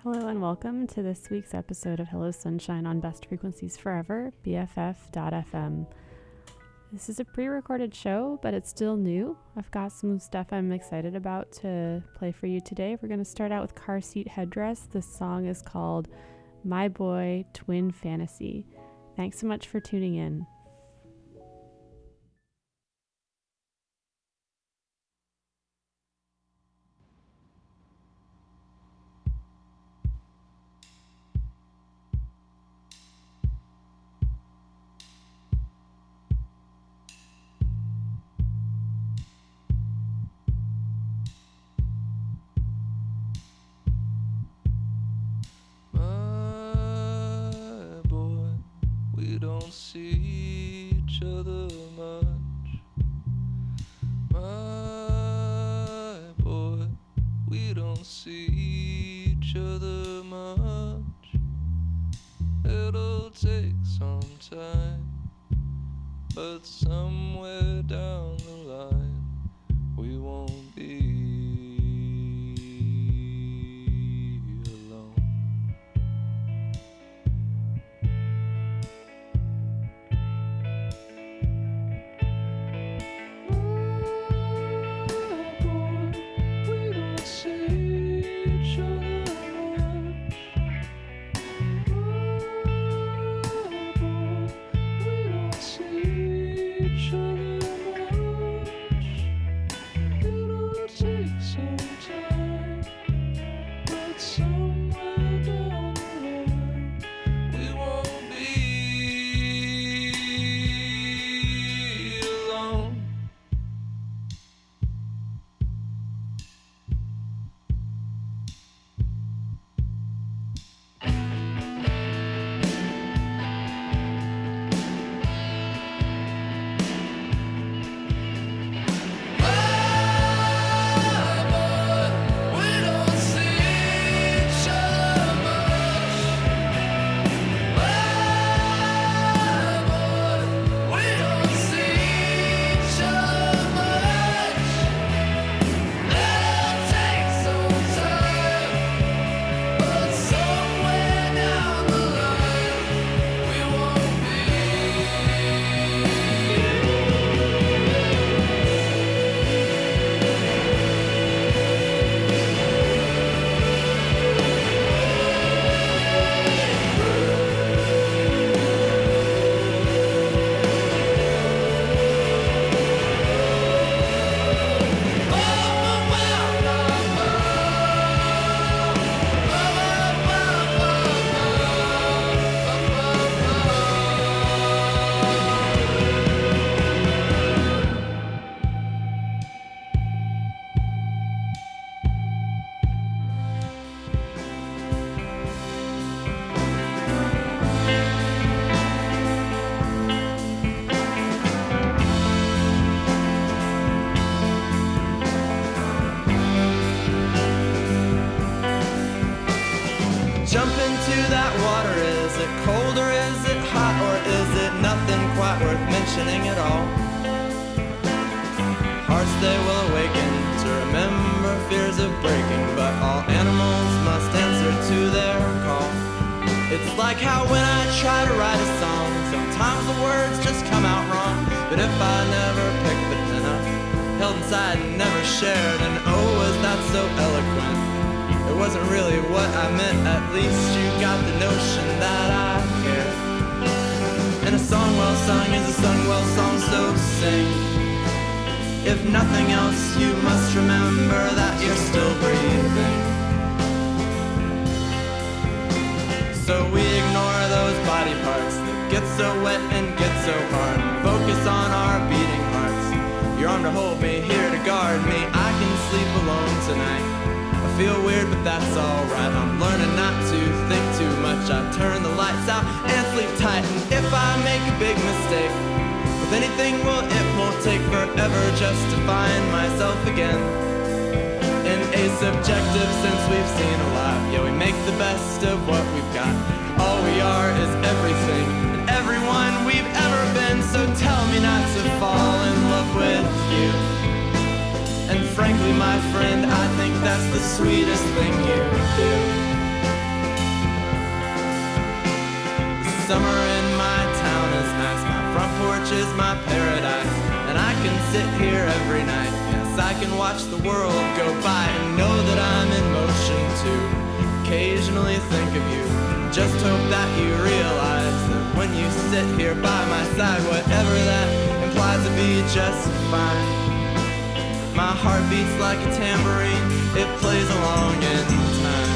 Hello and welcome to this week's episode of Hello Sunshine on Best Frequencies Forever, BFF.FM. This is a pre-recorded show, but it's still new. I've got some stuff I'm excited about to play for you today. We're going to start out with Car Seat Headdress. This song is called My Boy Twin Fantasy. Thanks so much for tuning in. Don't see each other much, my boy, we don't see each other much. It'll take some time, but somewhere down the line we won't be at all. Hearts they will awaken to remember fears of breaking, but all animals must answer to their call. It's like how when I try to write a song, sometimes the words just come out wrong. But if I never picked the pen up, held inside and never shared, and oh, was that so eloquent? It wasn't really what I meant, at least you got the notion that I care. And a song well sung is a sung well song, so sing. If nothing else, you must remember that you're still breathing. So we ignore those body parts that get so wet and get so hard, and focus on our beating hearts. Your arm to hold me, here to guard me. I can sleep alone tonight. I feel weird, but that's alright. I'm learning not to think too much. I turn the lights out and sleep tight. And if I make a big mistake with anything, well, it won't take forever just to find myself again. In a subjective sense, we've seen a lot. Yeah, we make the best of what we've got. All we are is everything and everyone we've ever been. So tell me not to fall in love with you. And frankly, my friend, I think that's the sweetest thing you do. Summer in my town is nice, my front porch is my paradise, and I can sit here every night. Yes, I can watch the world go by and know that I'm in motion too. Occasionally think of you, just hope that you realize that when you sit here by my side, whatever that implies will be just fine. My heart beats like a tambourine, it plays along in time.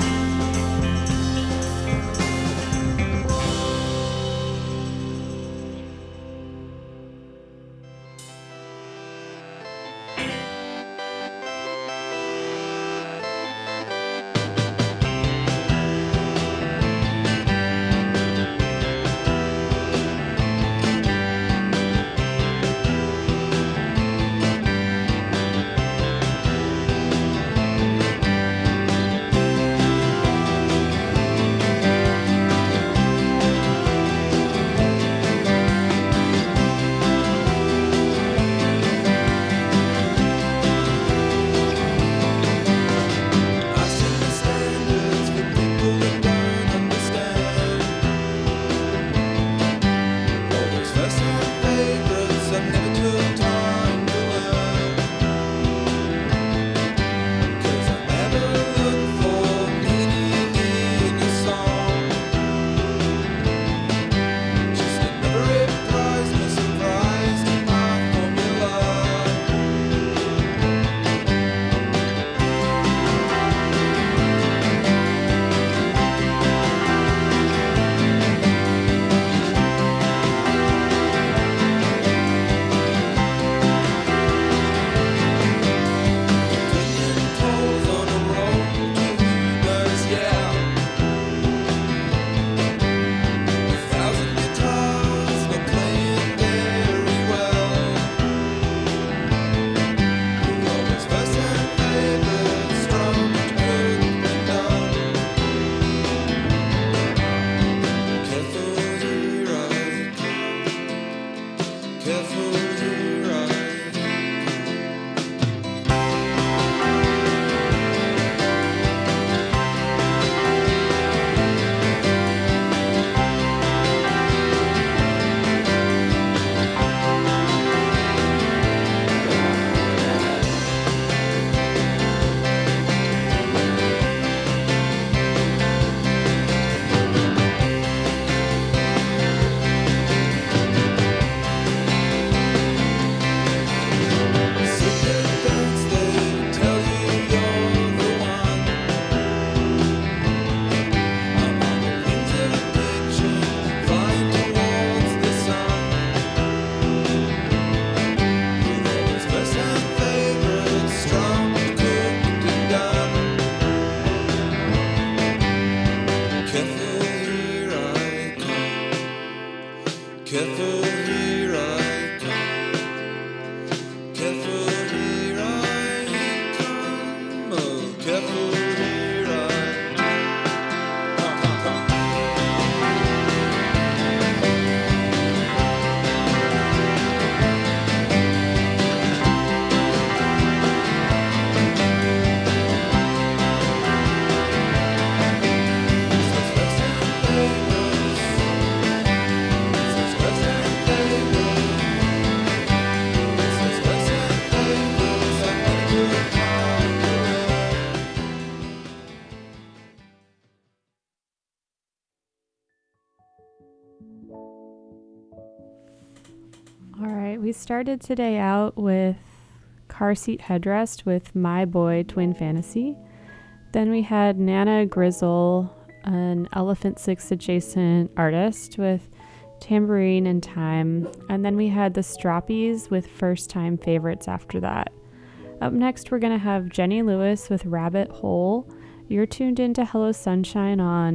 We started today out with Car Seat Headrest with My Boy Twin Fantasy. Then we had Nana Grizzle, an Elephant Six adjacent artist, with Tambourine and Time. And then we had the Stroppies with First Time Favorites after that. Up next, we're going to have Jenny Lewis with Rabbit Hole. You're tuned into Hello Sunshine on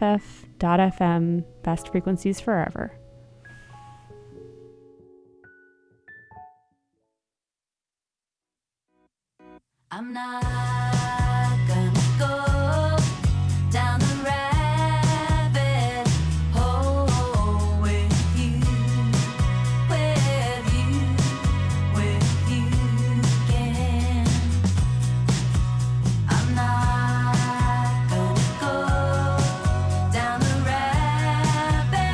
BFF.FM, Best Frequencies Forever. I'm not gonna go down the rabbit hole with you again. I'm not gonna go down the rabbit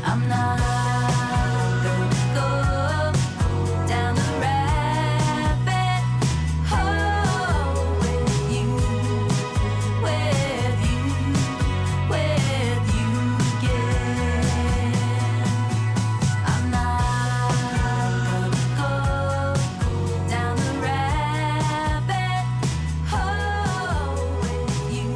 I'm not gonna go down the rabbit hole with you again. I'm not gonna go down the rabbit hole with you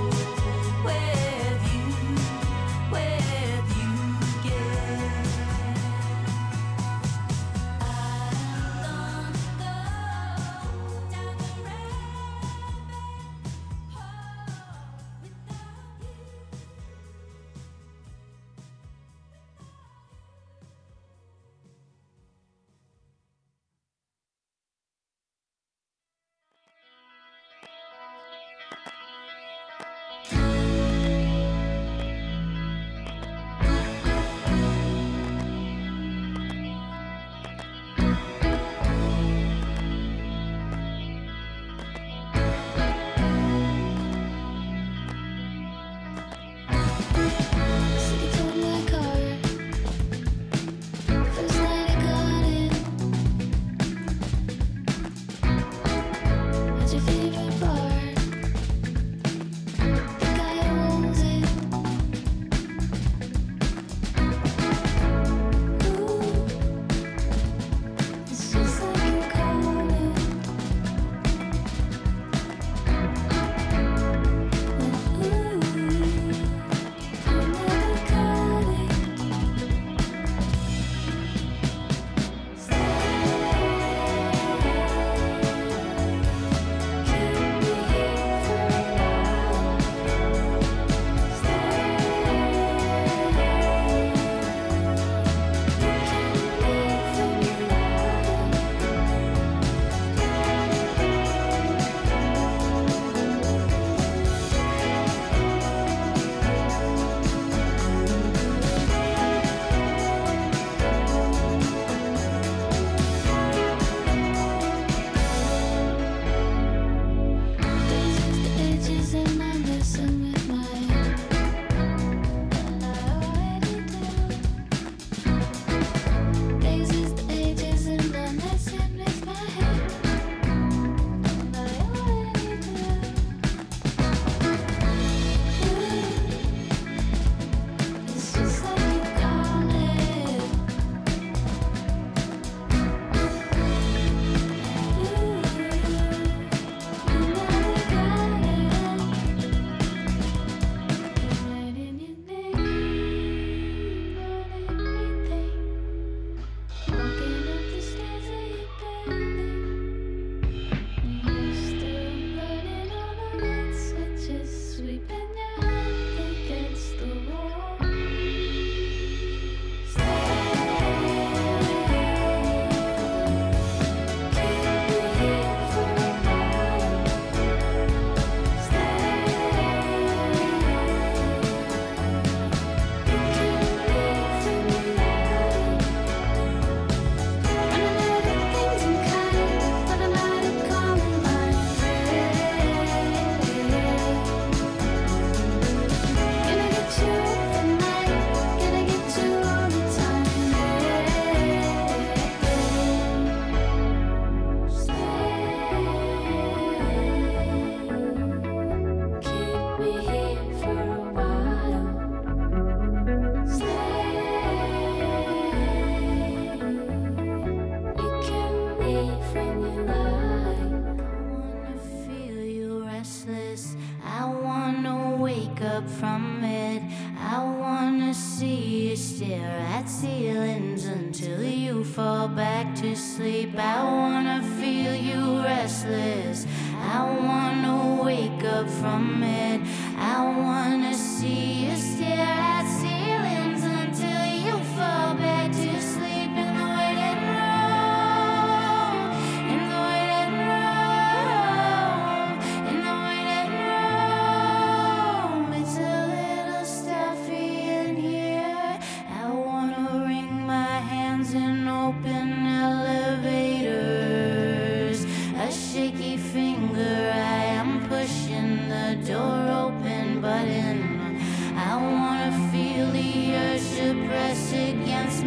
from it. I wanna see you stare at ceilings until you fall back to sleep. I wanna feel you restless. I wanna wake up from it. I wanna see you stare at ceilings until you fall back to sleep in the waiting room, in the waiting room, in the waiting room. It's a little stuffy in here. I wanna wring my hands in open elevators. A shaky finger, I am pushing the door open button. I wanna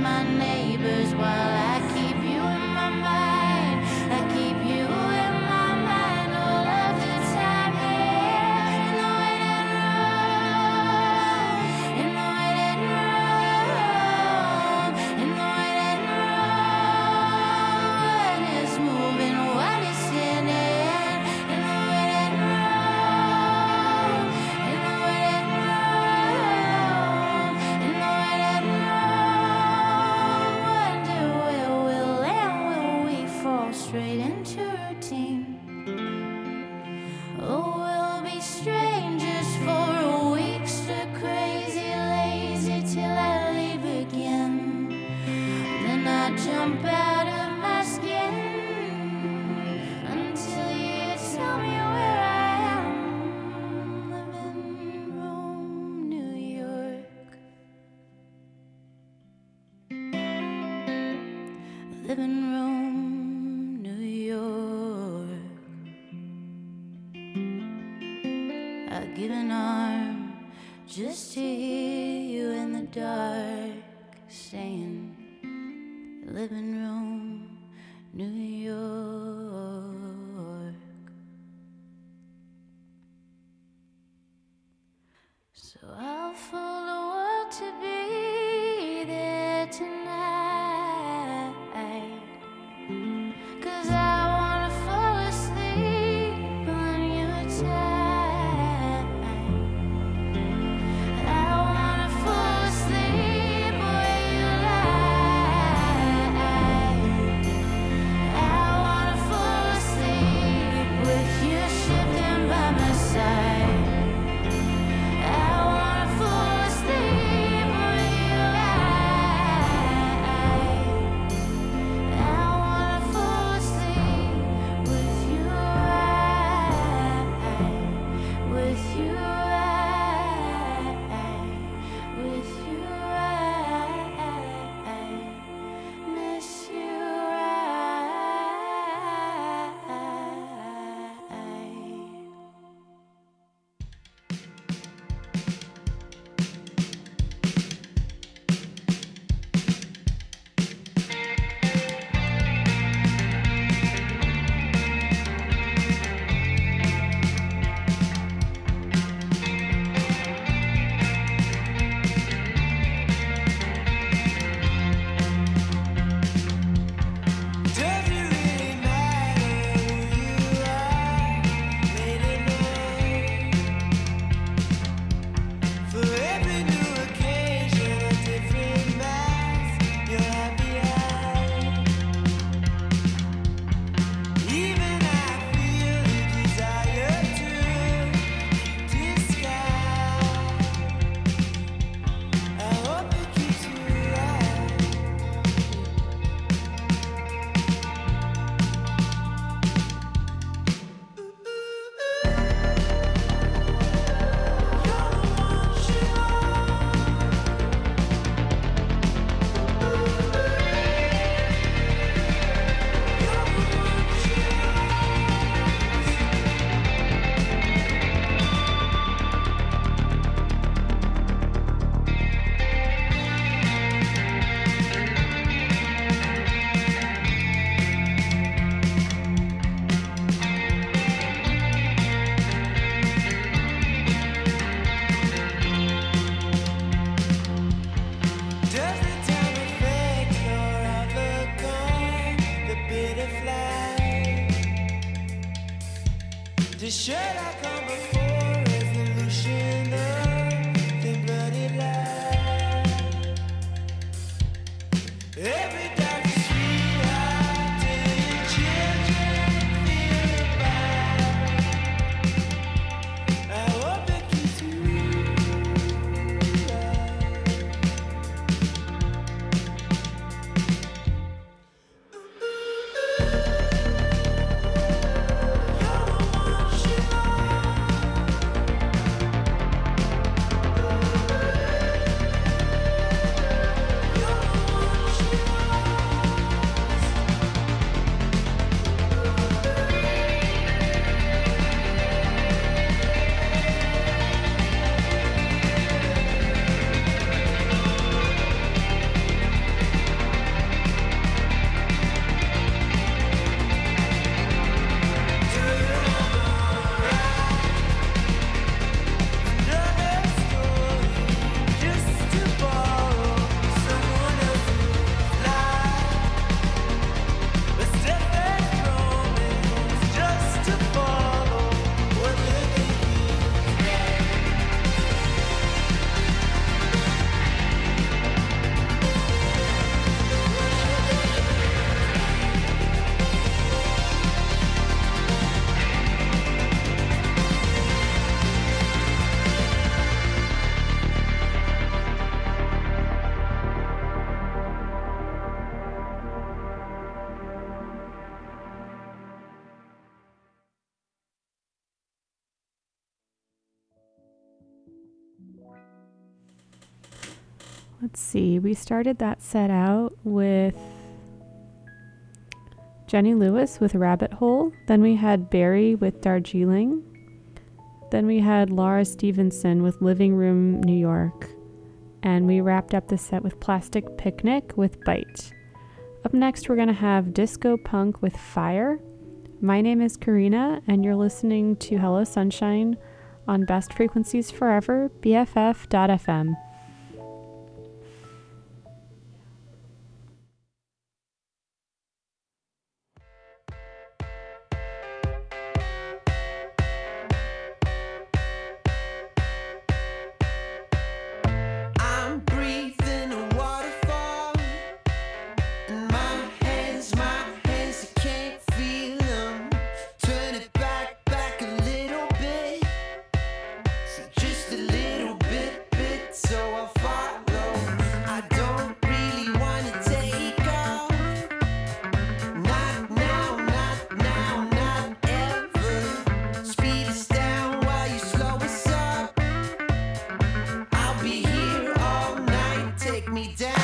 my neighbors while I keep you in my mind. I keep you in my mind all of the time. Yeah, in the waiting room, in the waiting room, in the waiting room. One is moving, one is standing. In the waiting room, in the waiting room, in the waiting room. Wonder where we'll land when we fall straight into routine. Oh, we'll be strangers for a week, stuck crazy, lazy till I leave again. Then I jump out of my skin until you tell me where I am. Living room, New York. Living room, New York. I'd give an arm just to hear you in the dark saying, living room, New York. So I'll fool the world to be there tonight. 'Cause I wanna fall asleep on your time. I wanna fall asleep where you lie. I wanna fall asleep with you shifting by my side. I wanna fall asleep where you lie. I wanna fall asleep with you with you with you miss you Does it really matter who you are, lady night? For every new occasion, a different mask, your happy eye. Even I feel the desire to disguise. I hope it keeps you right. Does the time affect your outlook on the bitter flight? Should I come before resolution of the bloody light? Every dark sweetheart till your children feel about. I hope it keeps you right. Let's see. We started that set out with Jenny Lewis with Rabbit Hole. Then we had Barry with Darjeeling. Then we had Laura Stevenson with Living Room, New York. And we wrapped up the set with Plastic Picnic with Bite. Up next, we're going to have Disco Punk with Fire. My name is Karina, and you're listening to Hello Sunshine on Best Frequencies Forever, BFF.fm. I'm breathing a waterfall, and my hands, I can't feel them. Turn it back a little bit, so just a little bit, so I follow. I don't really wanna take off, not now, not ever. Speed us down while you slow us up. I'll be here all night, take me down.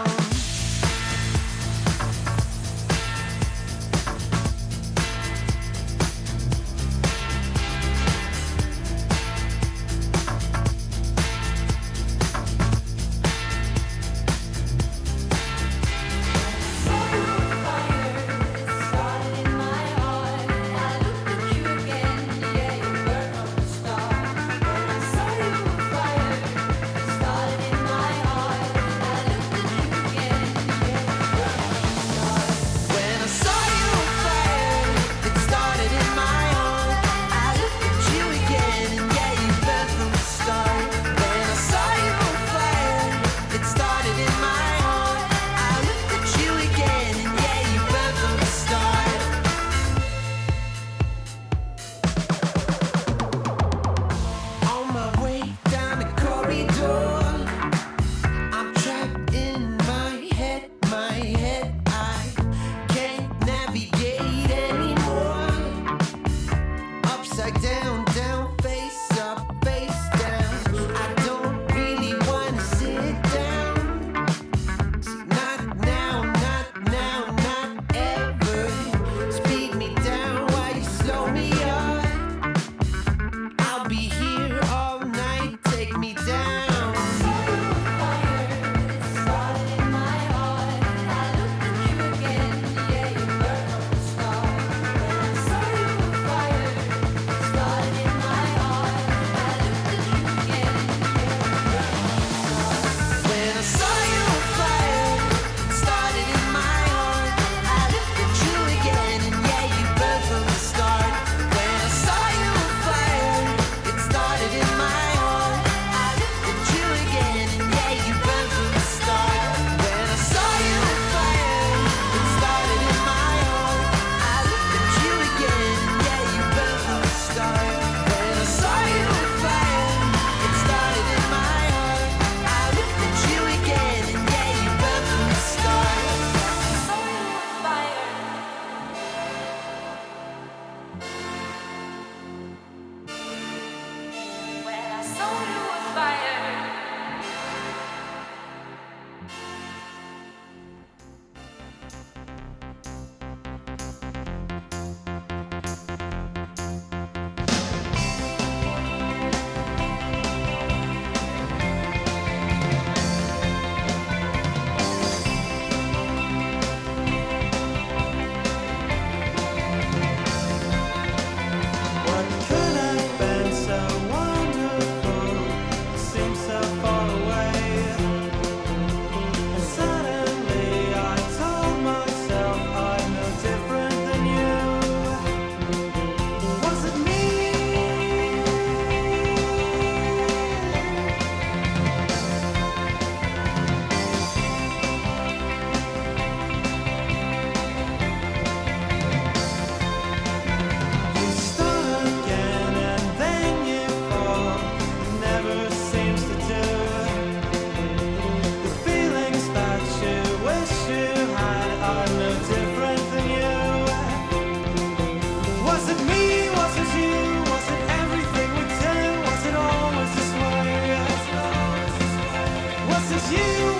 When I saw you on fire, it started in my heart. I looked at you again, and yeah, you burned from the start. When I saw you on fire, it started in my heart. I looked at you again, and yeah, you burned from the start. On my way down the corridor, I'm trapped in my head. I can't navigate anymore. Upside down, face up, face down. I don't really wanna sit down. See, not now, not ever. Speed me down while you slow me up. I'll be here all night, take me down. When I saw you on fire, it started in my heart. I looked at you again, and yeah, you burned from the start. When I saw you on fire, it started in my heart. I looked at you again, and yeah, you burned from the start. When I saw you on fire, it started in my heart. I looked at you again, and yeah, you burned from the start. When I saw you on fire, it started in my heart. I looked at you again, and yeah, you burned from the start. What could have been so wonderful seems so far away. And suddenly I told myself I'm no different than you. Was it me? You start again and then you fall. It never seems to do. The feelings that you wish you had are no different than you. Was it me? Was it you? Was it everything we did? Was it always this way? Was it you?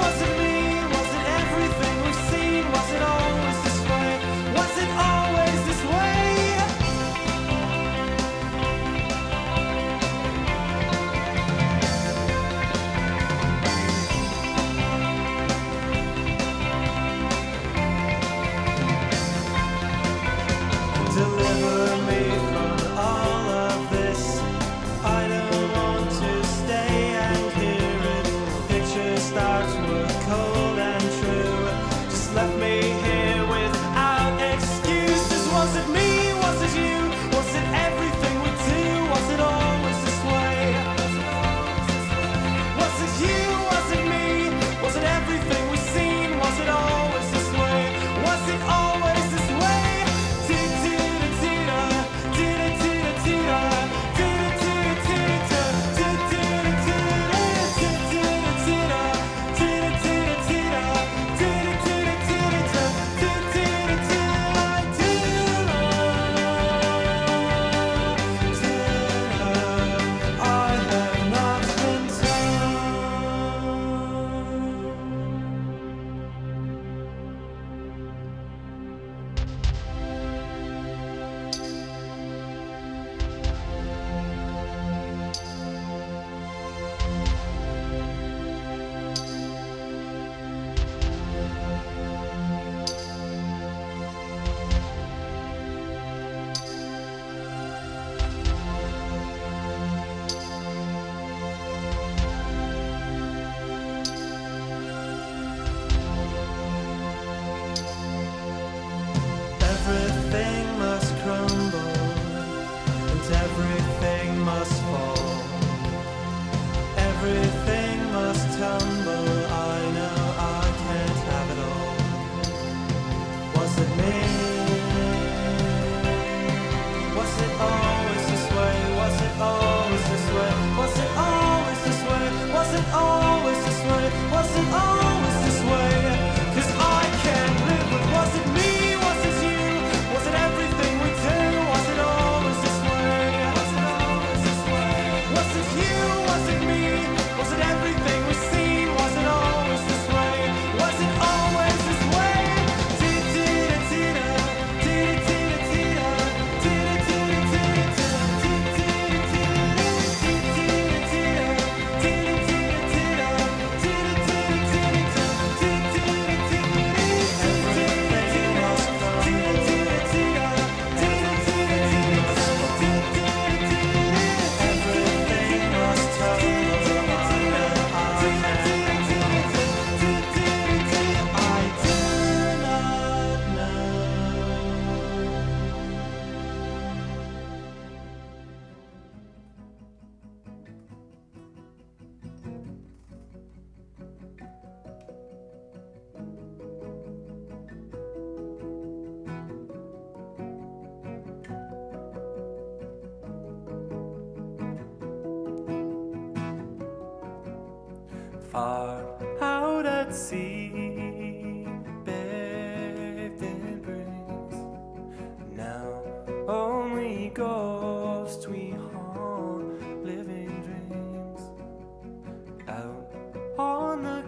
Heart out at sea, bathed in breeze. Now only ghosts we haunt, living dreams. Out on the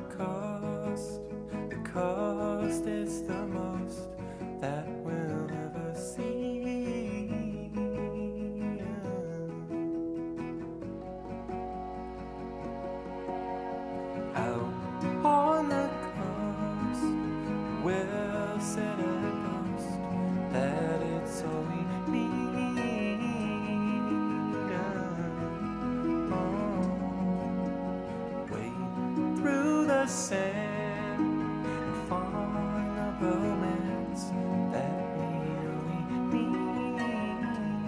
coast is the most that we'll ever see. Out on the coast, we'll sit and boast that it's all we need. Wade through the sand and find the romance that we know we need.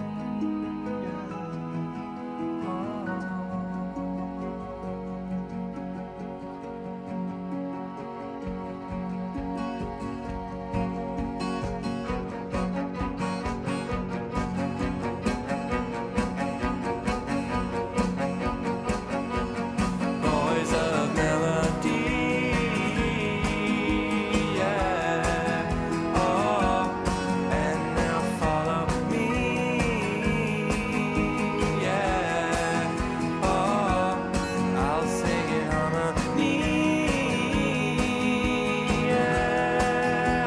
Boys of melody, yeah. Oh, and now follow me, yeah. Oh, I'll sing in harmony, yeah.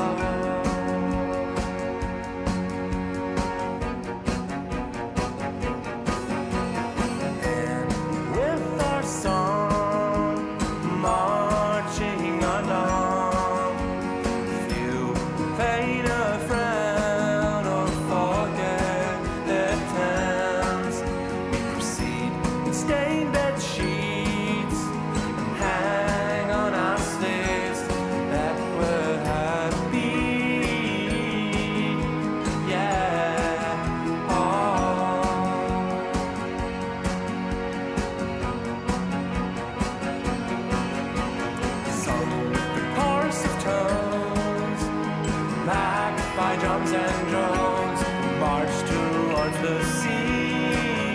And with our song marching along, few paint a frown or forget their towns. We proceed and stain bed sheets and hang on our slaves that were happy, yeah. Oh. Some the chorus of tones, backed by drums and drones, march towards the sea,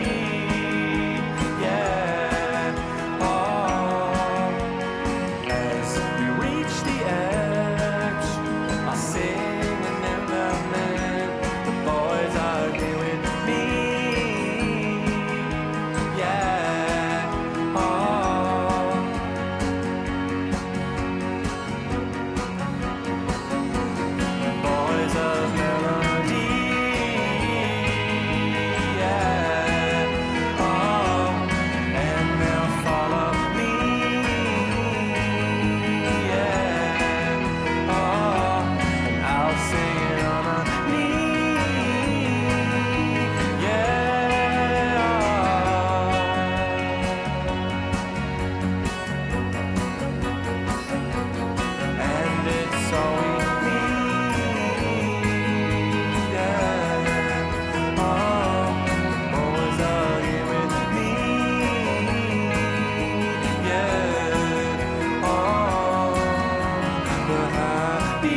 yeah. Oh, as we reach the edge, I'll sing a new lament. The boys are here with me, yeah. Oh. Boys of melody, yeah. Oh, and they'll follow me, yeah. Oh, and I'll sing it on a knee, yeah. And it's all we need, yeah. Oh, boys are here with me, yeah. Oh, we're happy,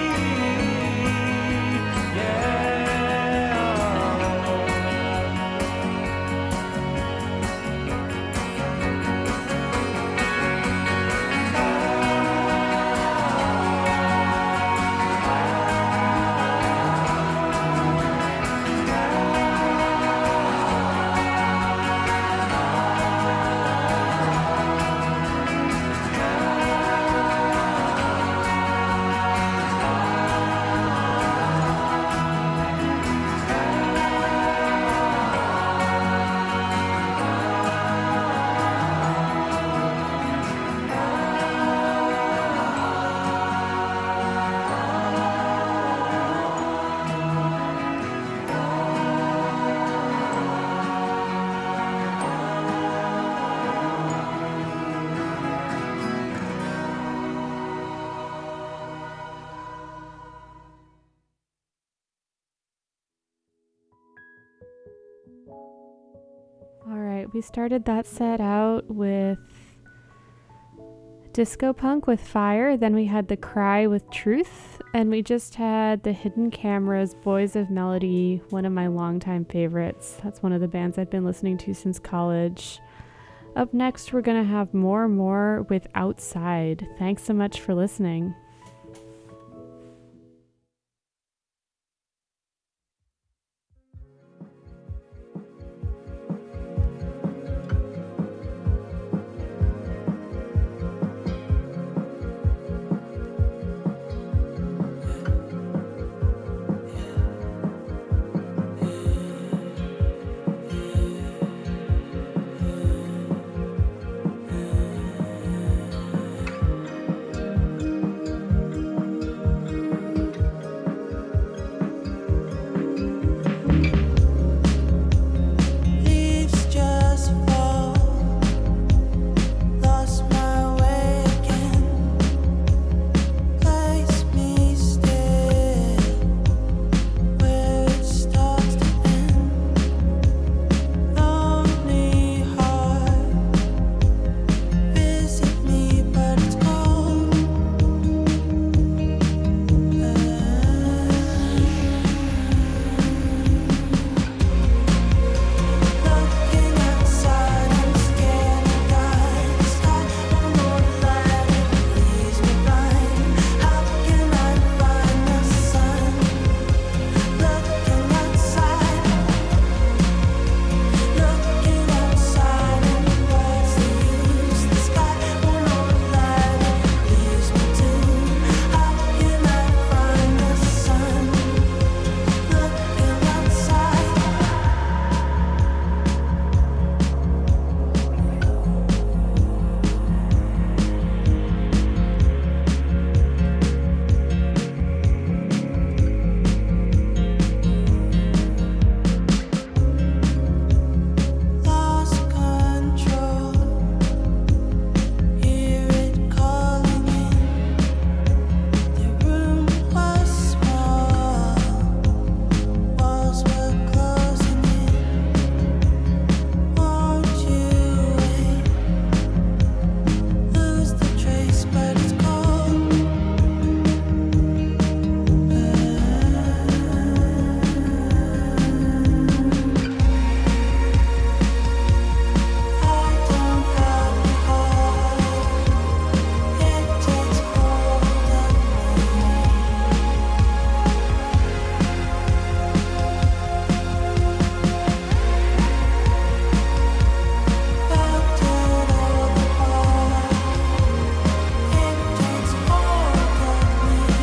All right, we started that set out with Disco Punk with Fire, then we had The Cry with Truth, and we just had The Hidden Cameras, Boys of Melody, one of my longtime favorites. That's one of the bands I've been listening to since college. Up next, we're going to have more with Outside. Thanks so much for listening. Leaves just fall, lost my way again. Place me still, where it starts to end. Lonely heart, visit me, but it's cold. Looking outside, I'm scared to die. The sky will not let it leaves me blind. How can I find the sun? Looking outside, and what's the use? The sky will not let it leaves me too. How can I find the sun? Looking outside. Lost control, hear it calling in. The room was small, walls were closing in. Won't you wait? Lose the trace, but it's cold. I don't have the heart. It takes hold of me. Melted all apart. It takes hold of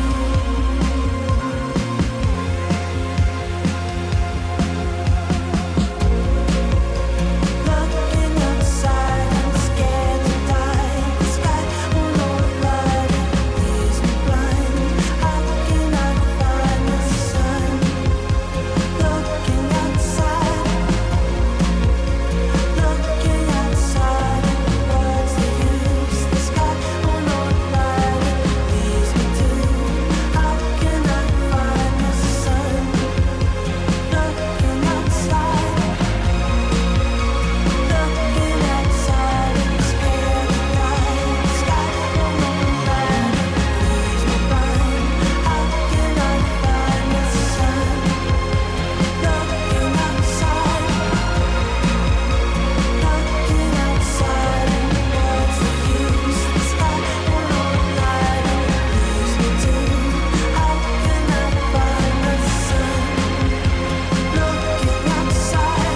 Looking outside, I'm scared to die. The sky will not let it leaves me blind. How can I find the sun? Looking outside, and what's the use? The sky will not let it leaves me too. How can I find the sun? Looking outside. Looking outside, I'm scared to die. The sky will not let it leaves me blind. How can I find the sun? Looking outside, and what's the use? The sky will not let it leaves me too. How can I find the sun? Looking outside.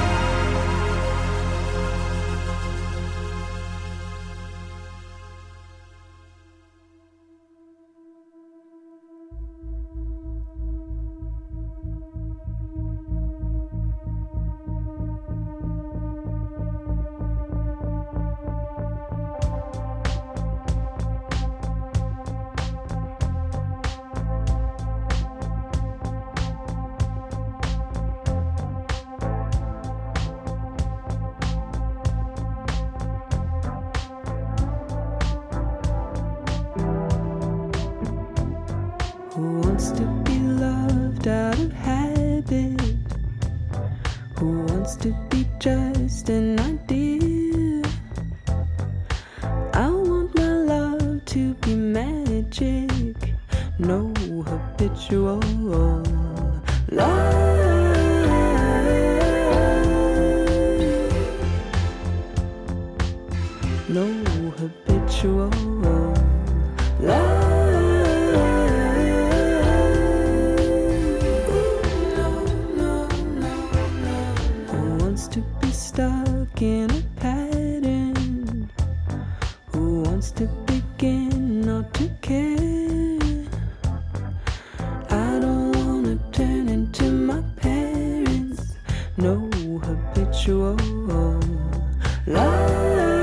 Who wants to be loved out of habit? Who wants to be just an idea? I want my love to be magic, no habitual love. habitual love. Who wants to be stuck in a pattern? Who wants to begin not to care? I don't wanna turn into my parents. No habitual love.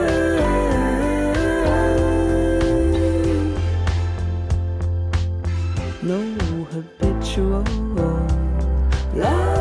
No habitual love.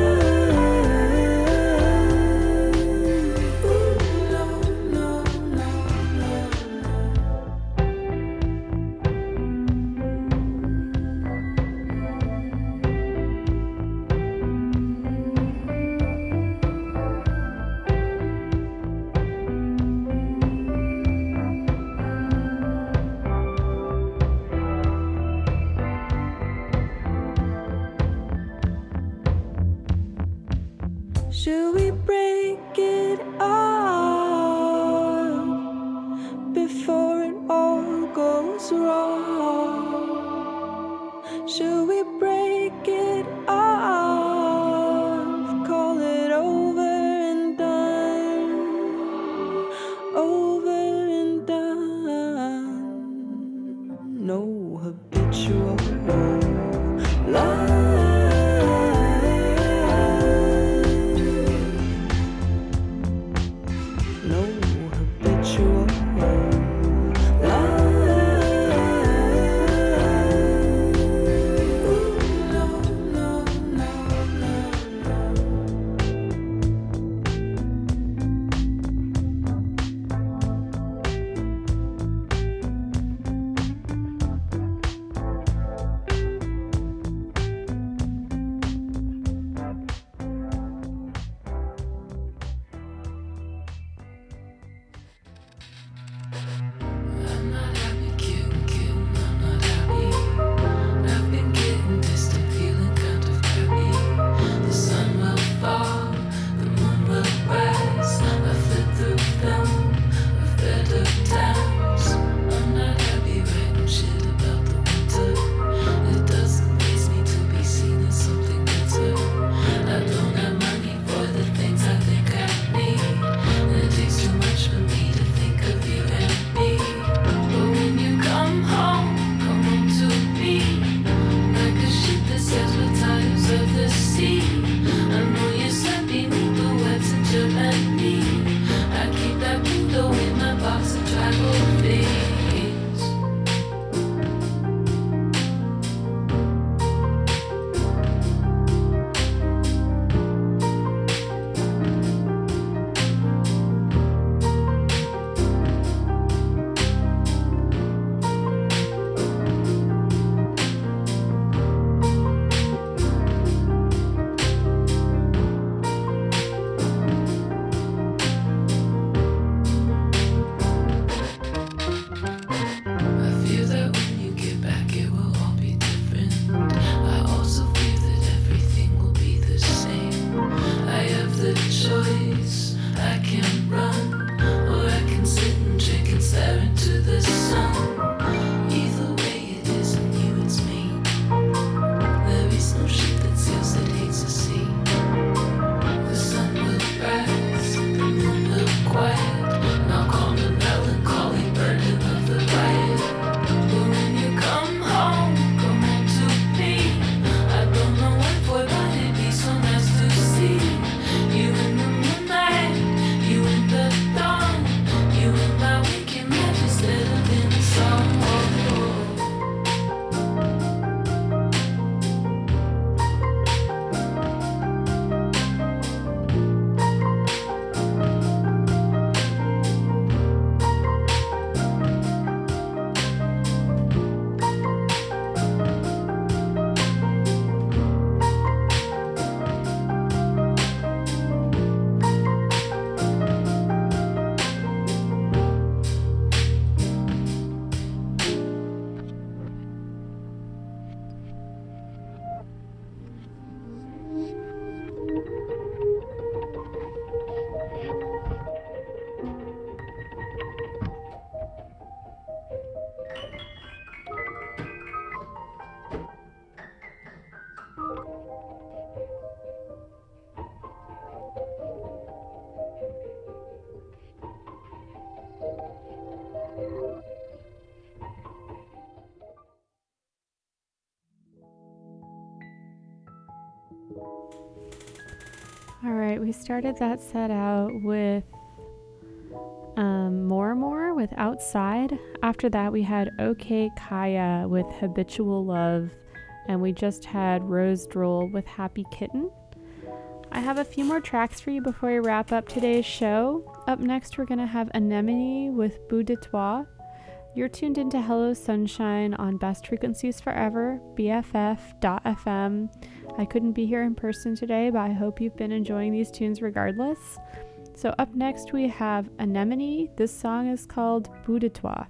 Should we break it off before it all goes wrong? Should we break it off? Call it over and done. Over and done. No habitual love. No habitual love. All right, we started that set out with More with Outside. After that, we had OK Kaya with Habitual Love, and we just had Rose Droll with Happy Kitten. I have a few more tracks for you before we wrap up today's show. Up next, we're going to have Anemone with Bout de Toi. You're tuned into Hello Sunshine on Best Frequencies Forever, BFF.FM. I couldn't be here in person today, but I hope you've been enjoying these tunes regardless. So up next we have Anemone. This song is called Bout de Toi.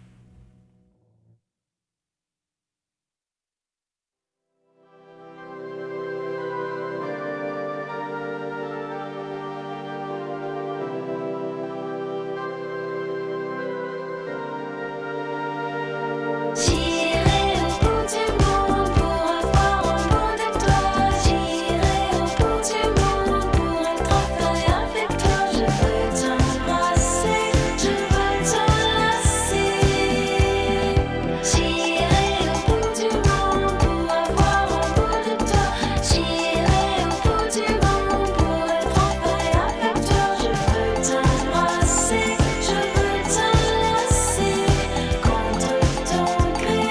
J'irai au bout du monde pour avoir un bout de toi. J'irai au bout du monde pour être enfin avec toi. Je veux t'embrasser, je veux t'enlacer. J'irai au bout du monde pour avoir un bout de toi. J'irai au bout du monde pour être enfin avec toi. Je veux t'embrasser, je veux t'enlacer contre ton gré.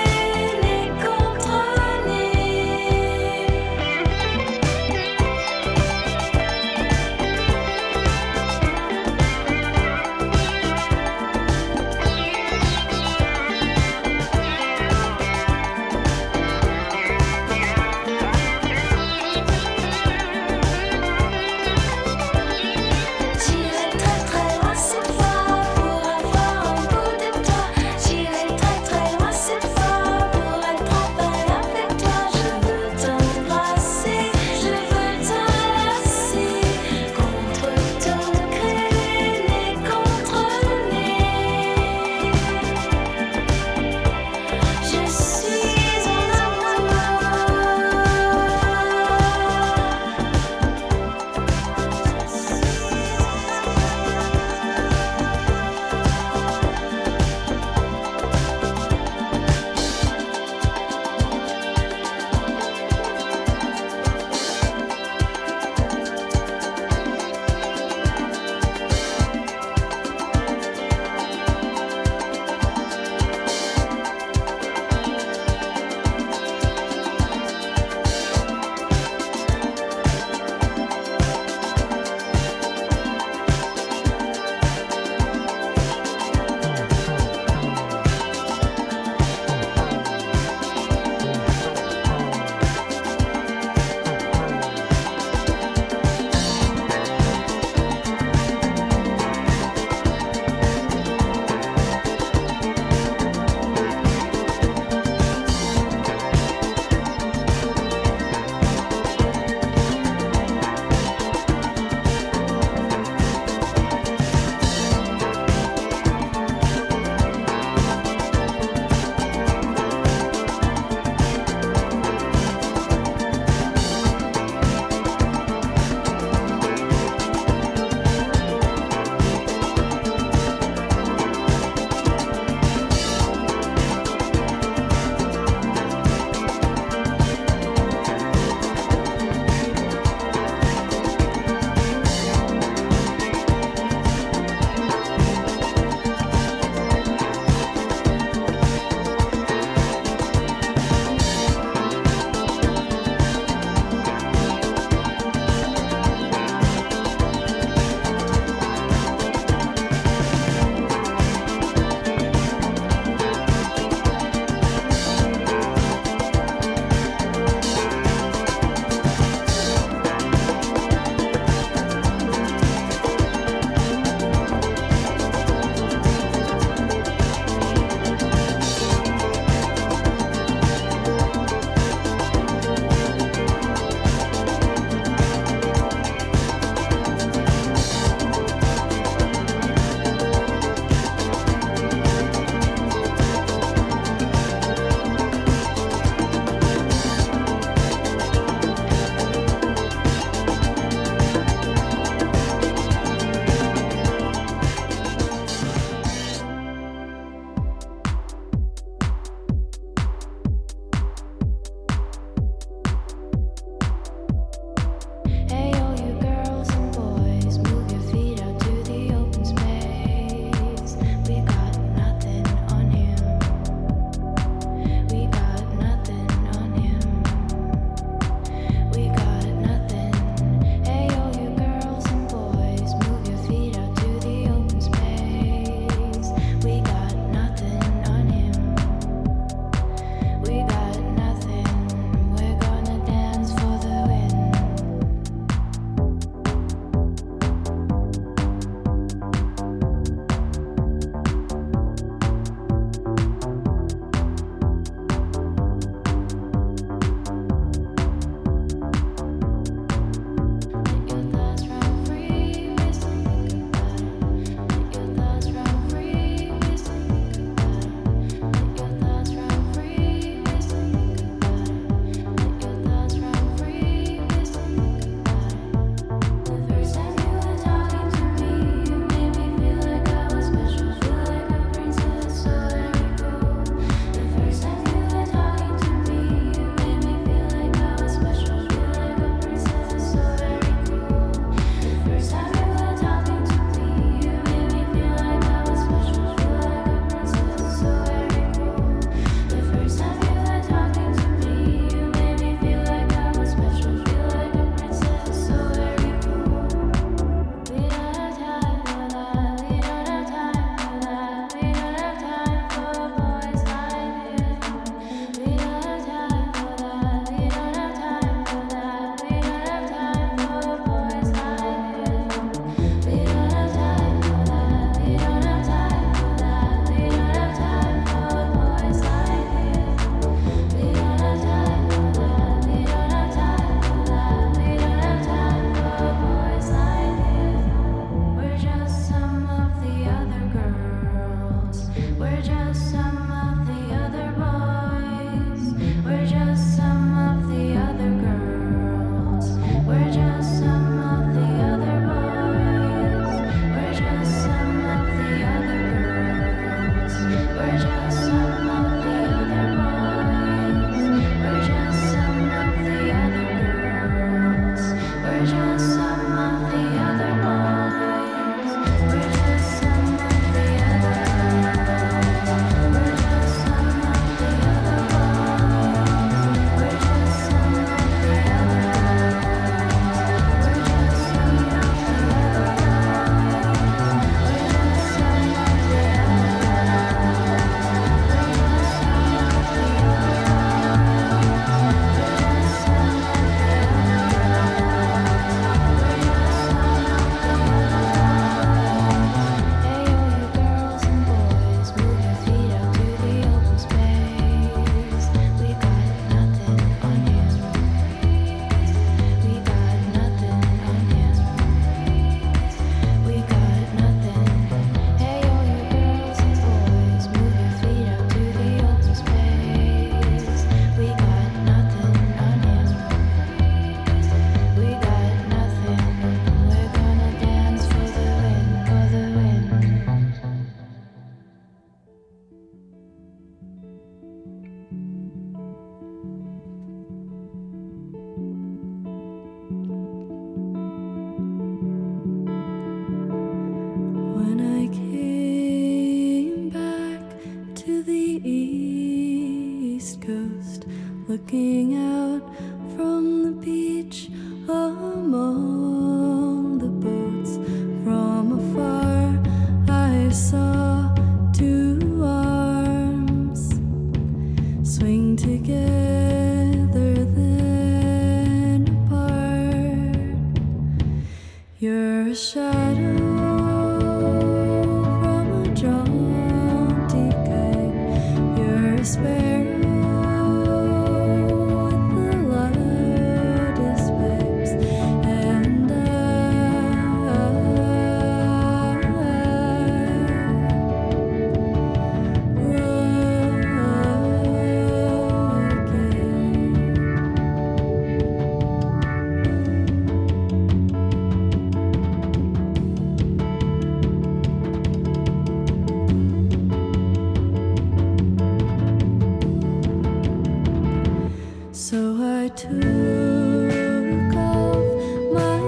the east coast, looking out from the beach among the boats. From afar I saw two arms swing together then apart. You're a shadow from a jaunty kite. You're a sparrow with the loudest pipes, and so I took off my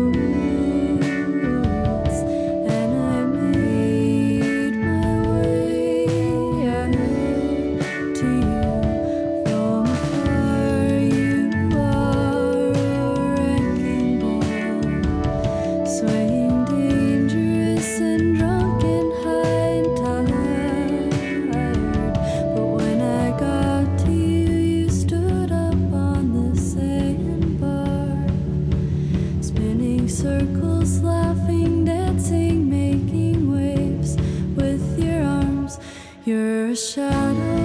boots and I made my way out to you. From afar you are a wrecking ball, swaying dangerous and drunk and high and tired. But when I got to you, you stood up on the sandbar, spinning circles, laughing, dancing, making waves with your arms. You're a shadow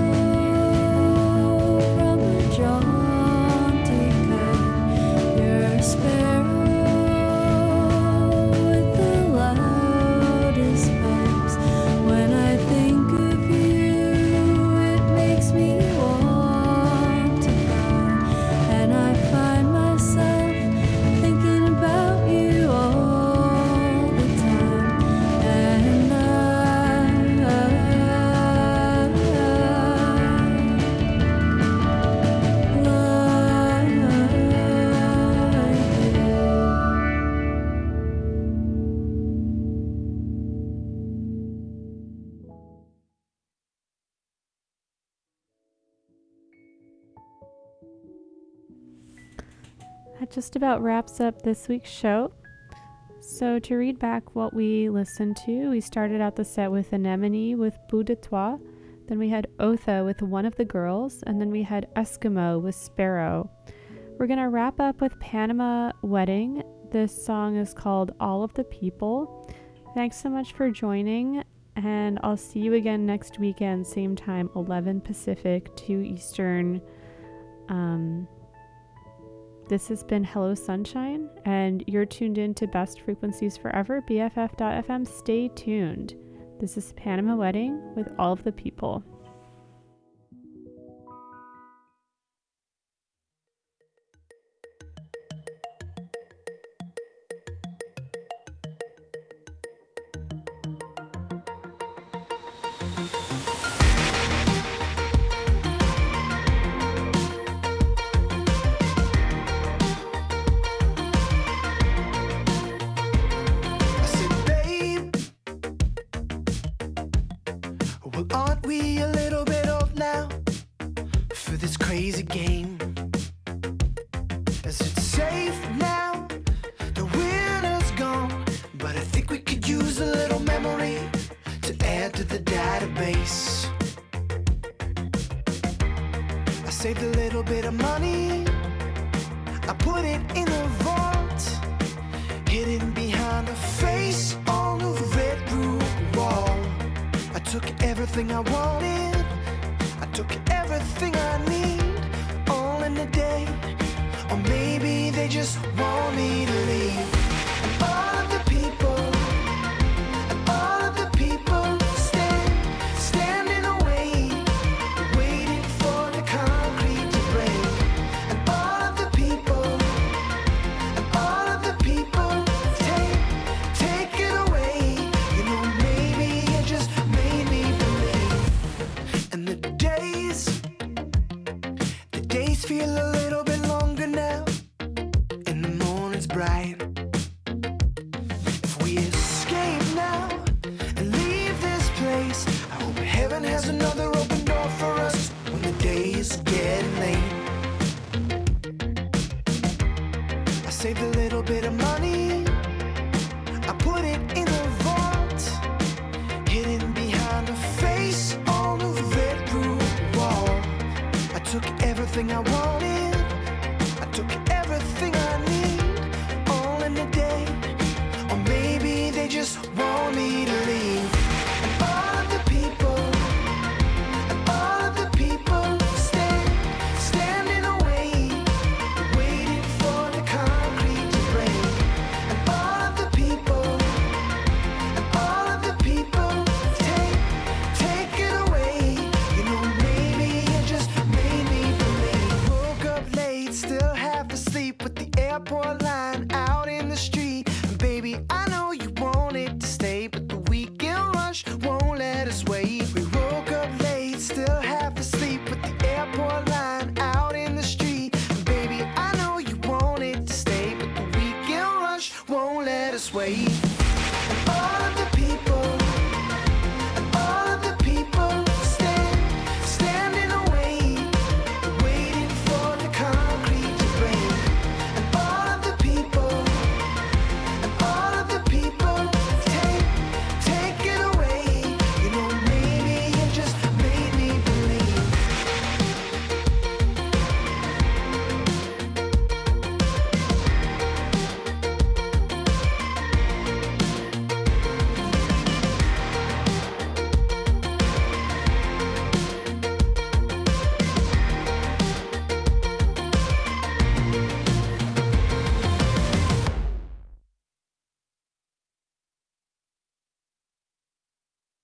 from a jaunty kite. You're a sparrow with the loudest pipes. When I think of you, it makes me want to cry, and I find myself thinking about you all the time. And I That just about wraps up this week's show. So to read back what we listened to, we started out the set with Anemone with Bout de Toi, then we had Otha with One of the Girls, and then we had Eskimo with Sparrow. We're going to wrap up with Panama Wedding. This song is called All of the People. Thanks so much for joining, and I'll see you again next weekend, same time, 11 Pacific, 2 Eastern. This has been Hello Sunshine, and you're tuned in to Best Frequencies Forever, BFF.FM. Stay tuned. This is Panama Wedding with All of the People. I said, babe, well, aren't we a little bit old now for this crazy game? Is it safe now? The winner's gone, but I think we could use a little memory to add to the database. I saved a little bit of money, I put it in a vault, hidden behind a face on a red room wall. I took everything I wanted, I took everything I need, all in a day. Or maybe they just want me to leave. And all of the people, and all of the people standing away, waiting for the concrete to break. And all of the people, and all of the people, take it away. You know, maybe it just made me believe. And the days feel a little bit longer now, and the morning's bright. If we escape now and leave this place, I hope heaven has another open everything I wanted. I took everything I need, all in a day. Or maybe they just want me to leave. And all of the people, and all of the people standing away, waiting for the concrete to break. And all of the people, and all of the people, take it away. You know, maybe it just made me believe. Woke up late, still half asleep with the airport line out in the street. And baby, I know you wanted to stay, but the weekend rush won't let us wait. We woke up late, still half asleep with the airport